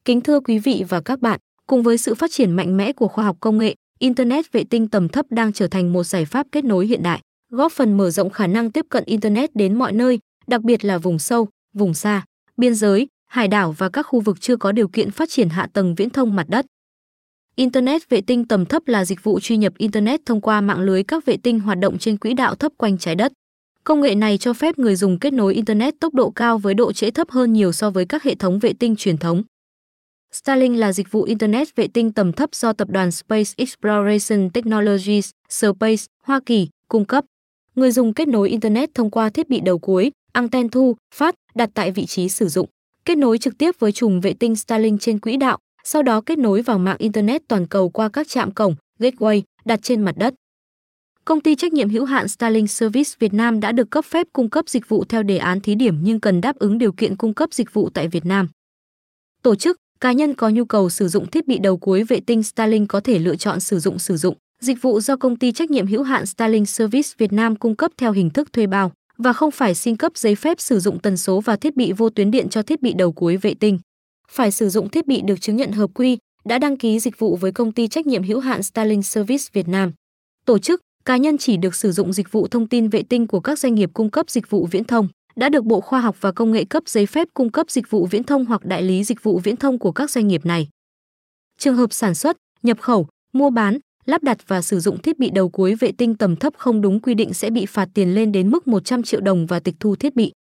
Kính thưa quý vị và các bạn, cùng với sự phát triển mạnh mẽ của khoa học công nghệ, Internet vệ tinh tầm thấp đang trở thành một giải pháp kết nối hiện đại, góp phần mở rộng khả năng tiếp cận Internet đến mọi nơi, đặc biệt là vùng sâu, vùng xa, biên giới, hải đảo và các khu vực chưa có điều kiện phát triển hạ tầng viễn thông mặt đất. Internet vệ tinh tầm thấp là dịch vụ truy nhập Internet thông qua mạng lưới các vệ tinh hoạt động trên quỹ đạo thấp quanh trái đất. Công nghệ này cho phép người dùng kết nối Internet tốc độ cao với độ trễ thấp hơn nhiều so với các hệ thống vệ tinh truyền thống. Starlink là dịch vụ Internet vệ tinh tầm thấp do tập đoàn Space Exploration Technologies, Space, Hoa Kỳ, cung cấp. Người dùng kết nối Internet thông qua thiết bị đầu cuối, anten thu, phát, đặt tại vị trí sử dụng. Kết nối trực tiếp với chùm vệ tinh Starlink trên quỹ đạo, sau đó kết nối vào mạng Internet toàn cầu qua các trạm cổng, gateway, đặt trên mặt đất. Công ty trách nhiệm hữu hạn Starlink Service Việt Nam đã được cấp phép cung cấp dịch vụ theo đề án thí điểm nhưng cần đáp ứng điều kiện cung cấp dịch vụ tại Việt Nam. Tổ chức, cá nhân có nhu cầu sử dụng thiết bị đầu cuối vệ tinh Starlink có thể lựa chọn sử dụng dịch vụ do công ty trách nhiệm hữu hạn Starlink Service Việt Nam cung cấp theo hình thức thuê bao và không phải xin cấp giấy phép sử dụng tần số và thiết bị vô tuyến điện cho thiết bị đầu cuối vệ tinh. Phải sử dụng thiết bị được chứng nhận hợp quy, đã đăng ký dịch vụ với công ty trách nhiệm hữu hạn Starlink Service Việt Nam. Tổ chức, cá nhân chỉ được sử dụng dịch vụ thông tin vệ tinh của các doanh nghiệp cung cấp dịch vụ viễn thông, đã được Bộ Khoa học và Công nghệ cấp giấy phép cung cấp dịch vụ viễn thông hoặc đại lý dịch vụ viễn thông của các doanh nghiệp này. Trường hợp sản xuất, nhập khẩu, mua bán, lắp đặt và sử dụng thiết bị đầu cuối vệ tinh tầm thấp không đúng quy định sẽ bị phạt tiền lên đến mức 100 triệu đồng và tịch thu thiết bị.